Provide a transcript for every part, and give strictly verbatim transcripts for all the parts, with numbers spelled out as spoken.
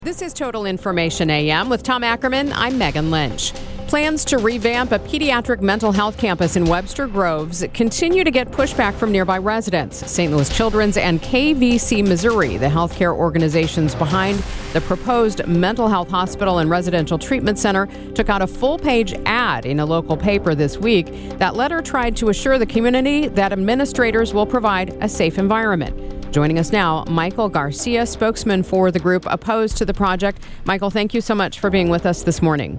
This is Total Information A M with Tom Ackerman. I'm Megan Lynch. Plans to revamp a pediatric mental health campus in Webster Groves continue to get pushback from nearby residents. Saint Louis Children's and K V C Missouri, the healthcare organizations behind the proposed mental health hospital and residential treatment center, took out a full-page ad in a local paper this week. That letter tried to assure the community that administrators will provide a safe environment. Joining us now, Michael Garcia, spokesman for the group opposed to the project. Michael, thank you so much for being with us this morning.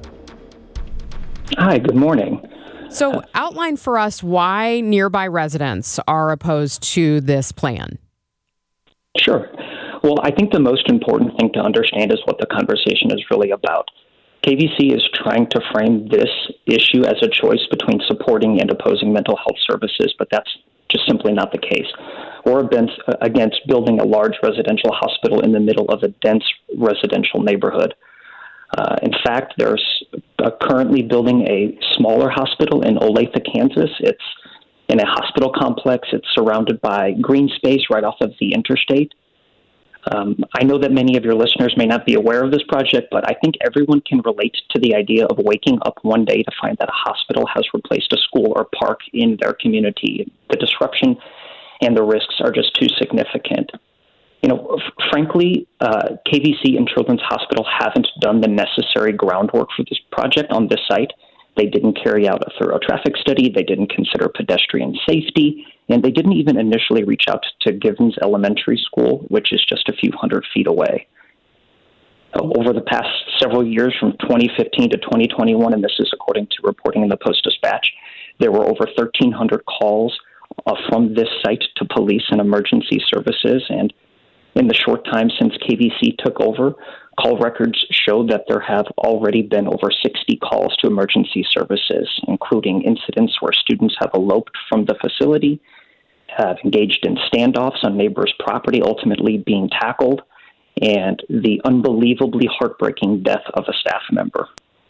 Hi, good morning. So outline for us why nearby residents are opposed to this plan. Sure. Well, I think the most important thing to understand is what the conversation is really about. K V C is trying to frame this issue as a choice between supporting and opposing mental health services, but that's just simply not the case. Or against building a large residential hospital in the middle of a dense residential neighborhood. Uh, in fact, there's uh, currently building a smaller hospital in Olathe, Kansas. It's in a hospital complex. It's surrounded by green space right off of the interstate. Um, I know that many of your listeners may not be aware of this project, but I think everyone can relate to the idea of waking up one day to find that a hospital has replaced a school or park in their community. The disruption and the risks are just too significant. You know, f- frankly, uh, K V C and Children's Hospital haven't done the necessary groundwork for this project on this site. They didn't carry out a thorough traffic study. They didn't consider pedestrian safety, and they didn't even initially reach out to Givens Elementary School, which is just a few hundred feet away. Uh, over the past several years, from twenty fifteen to twenty twenty-one, and this is according to reporting in the Post-Dispatch, there were over thirteen hundred calls uh, from this site to police and emergency services, and in the short time since K V C took over, call records show that there have already been over sixty calls to emergency services, including incidents where students have eloped from the facility, have engaged in standoffs on neighbors' property, ultimately being tackled, and the unbelievably heartbreaking death of a staff member.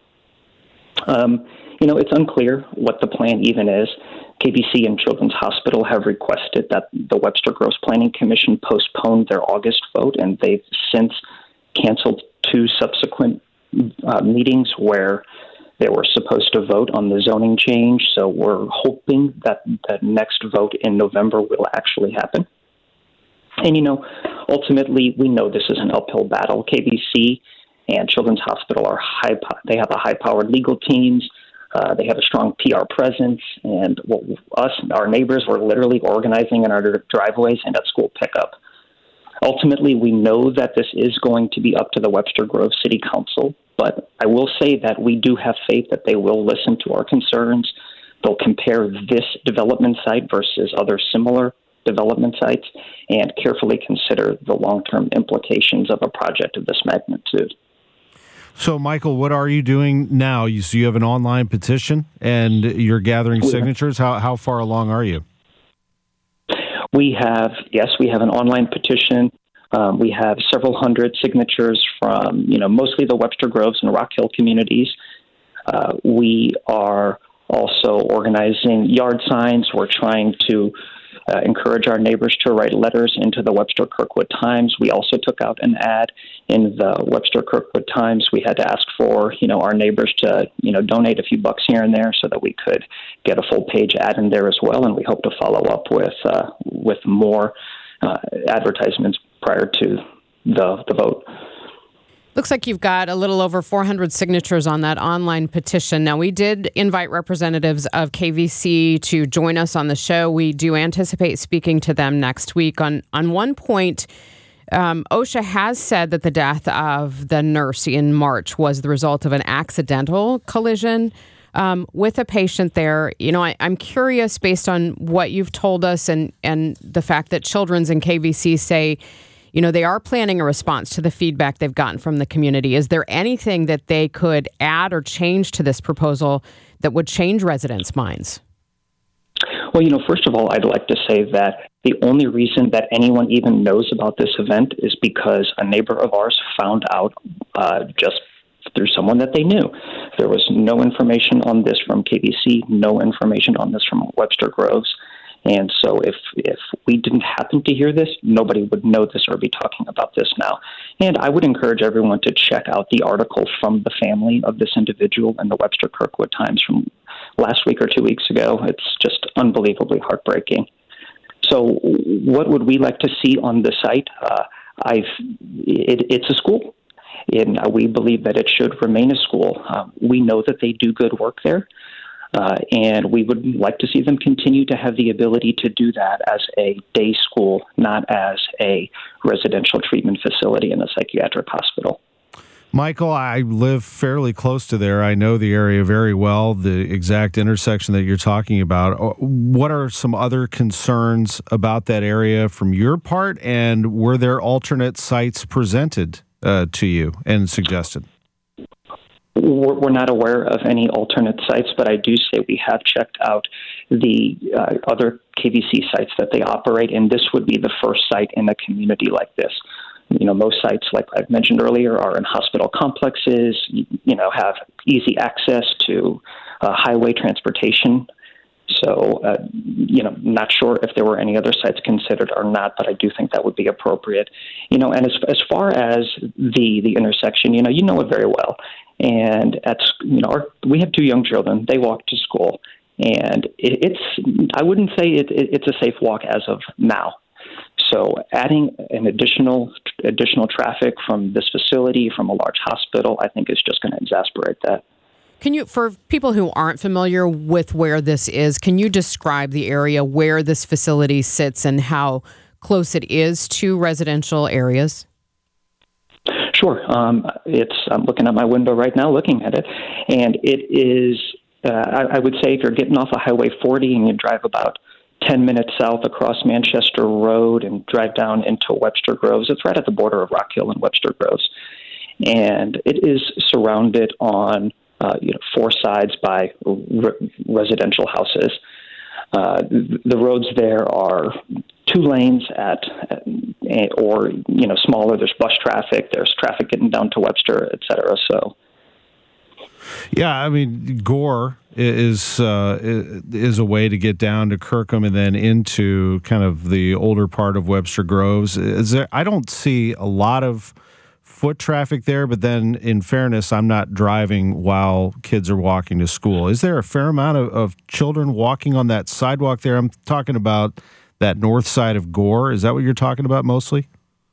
Um, you know, it's unclear what the plan even is. K V C and Children's Hospital have requested that the Webster Groves Planning Commission postpone their August vote, and they've since canceled two subsequent uh, meetings where they were supposed to vote on the zoning change. So we're hoping that the next vote in November will actually happen. And, you know, ultimately, we know this is an uphill battle. K V C and Children's Hospital are high, they have a high-powered legal teams. Uh, they have a strong P R presence, and well, us, our neighbors, were literally organizing in our driveways and at school pickup. Ultimately, we know that this is going to be up to the Webster Groves City Council, but I will say that we do have faith that they will listen to our concerns. They'll compare this development site versus other similar development sites and carefully consider the long-term implications of a project of this magnitude. So, Michael, what are you doing now? You, so you have an online petition and you're gathering signatures. How how far along are you? We have, yes, we have an online petition. Um, we have several hundred signatures from, you know, mostly the Webster Groves and Rock Hill communities. Uh, we are also organizing yard signs. We're trying to Uh, encourage our neighbors to write letters into the Webster Kirkwood Times. We also took out an ad in the Webster Kirkwood Times. We had to ask for, you know, our neighbors to, you know, donate a few bucks here and there so that we could get a full page ad in there as well. And we hope to follow up with uh, with more uh, advertisements prior to the the vote. Looks like you've got a little over four hundred signatures on that online petition. Now, we did invite representatives of K V C to join us on the show. We do anticipate speaking to them next week. On, on one point, um, OSHA has said that the death of the nurse in March was the result of an accidental collision um, with a patient there. You know, I, I'm curious, based on what you've told us and, and the fact that Children's and K V C say, you know, they are planning a response to the feedback they've gotten from the community. Is there anything that they could add or change to this proposal that would change residents' minds? Well, you know, first of all, I'd like to say that the only reason that anyone even knows about this event is because a neighbor of ours found out uh, just through someone that they knew. There was no information on this from K V C, no information on this from Webster Groves. And so if if we didn't happen to hear this, nobody would know this or be talking about this now. And I would encourage everyone to check out the article from the family of this individual in the Webster Kirkwood Times from last week or two weeks ago. It's just unbelievably heartbreaking. So what would we like to see on the site? Uh, I've it, it's a school, and we believe that it should remain a school. Uh, we know that they do good work there. Uh, and we would like to see them continue to have the ability to do that as a day school, not as a residential treatment facility in a psychiatric hospital. Michael, I live fairly close to there. I know the area very well, the exact intersection that you're talking about. What are some other concerns about that area from your part, and were there alternate sites presented uh, to you and suggested? We're not aware of any alternate sites, but I do say we have checked out the uh, other K V C sites that they operate, and this would be the first site in a community like this. You know, most sites, like I've mentioned earlier, are in hospital complexes, you know, have easy access to uh, highway transportation. So, uh, you know, not sure if there were any other sites considered or not, but I do think that would be appropriate. You know, and as as far as the the intersection, you know, you know it very well. And at you know, our, we have two young children. They walk to school, and it, it's I wouldn't say it, it, it's a safe walk as of now. So, adding an additional additional traffic from this facility, from a large hospital, I think is just going to exacerbate that. Can you, for people who aren't familiar with where this is, can you describe the area where this facility sits and how close it is to residential areas? Sure. Um, it's I'm looking at my window right now, looking at it, and it is. Uh, I, I would say if you're getting off of Highway forty and you drive about ten minutes south across Manchester Road and drive down into Webster Groves, it's right at the border of Rock Hill and Webster Groves, and it is surrounded on uh, you know four sides by re- residential houses. Uh, the roads there are two lanes at, at, or, you know, smaller. There's bus traffic. There's traffic getting down to Webster, et cetera. So, yeah, I mean, Gore is uh, is a way to get down to Kirkham and then into kind of the older part of Webster Groves. Is there, I don't see a lot of foot traffic there, but then in fairness, I'm not driving while kids are walking to school. Is there a fair amount of, of children walking on that sidewalk there? I'm talking about that north side of Gore. Is that what you're talking about mostly?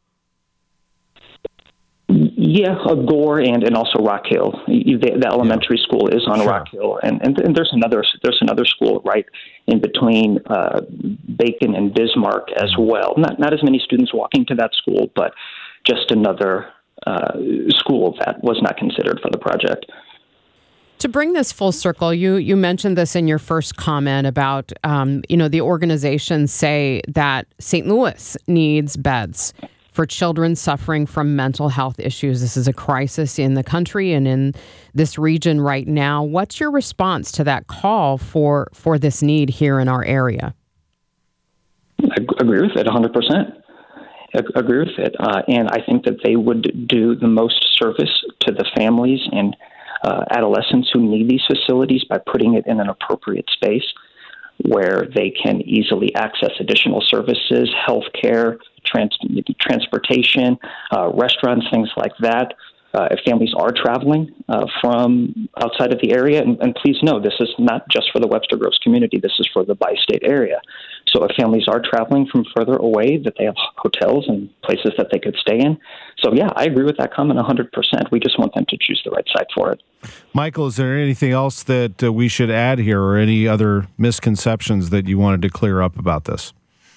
Yeah, uh, Gore and, and also Rock Hill. The, the elementary yeah. school is on sure. Rock Hill, and, and and there's another there's another school right in between uh, Bacon and Bismarck as well. Not not as many students walking to that school, but just another uh, school that was not considered for the project. To bring this full circle, you you mentioned this in your first comment about, um, you know, the organizations say that Saint Louis needs beds for children suffering from mental health issues. This is a crisis in the country and in this region right now. What's your response to that call for, for this need here in our area? I agree with it one hundred percent. I agree with it. Uh, and I think that they would do the most service to the families and Uh, adolescents who need these facilities by putting it in an appropriate space where they can easily access additional services, healthcare, trans- transportation, uh, restaurants, things like that. Uh, if families are traveling uh, from outside of the area, and, and please know this is not just for the Webster Groves community, this is for the bi-state area. So if families are traveling from further away, that they have hotels and places that they could stay in. So yeah, I agree with that comment one hundred percent. We just want them to choose the right site for it. Michael, is there anything else that uh, we should add here or any other misconceptions that you wanted to clear up about this?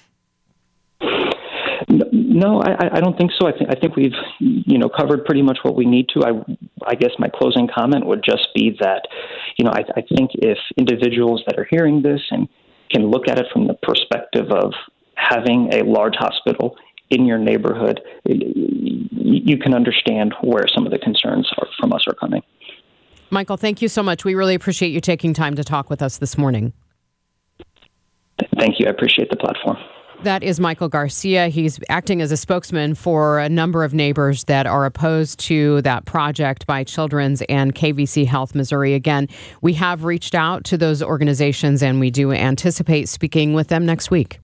No, I, I don't think so. I think I think we've you know covered pretty much what we need to. I I guess my closing comment would just be that you know I, I think if individuals that are hearing this and can look at it from the perspective of having a large hospital in your neighborhood, you can understand where some of the concerns are, from us are coming. Michael, thank you so much. We really appreciate you taking time to talk with us this morning. Thank you. I appreciate the platform. That is Michael Garcia. He's acting as a spokesman for a number of neighbors that are opposed to that project by Children's and K V C Health Missouri. Again, we have reached out to those organizations and we do anticipate speaking with them next week.